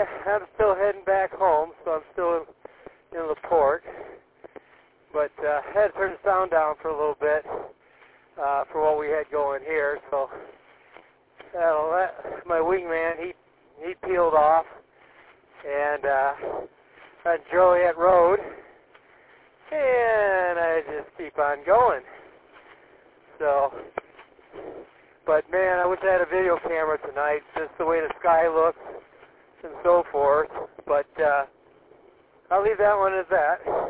I'm still heading back home, so I'm still in LaPorte. But I had to turn the sound down for a little bit for what we had going here. So my wingman, he peeled off, and on Joliet Road, and I just keep on going. So, but man, I wish I had a video camera tonight, just the way the sky looks and so forth. But I'll leave that one at that.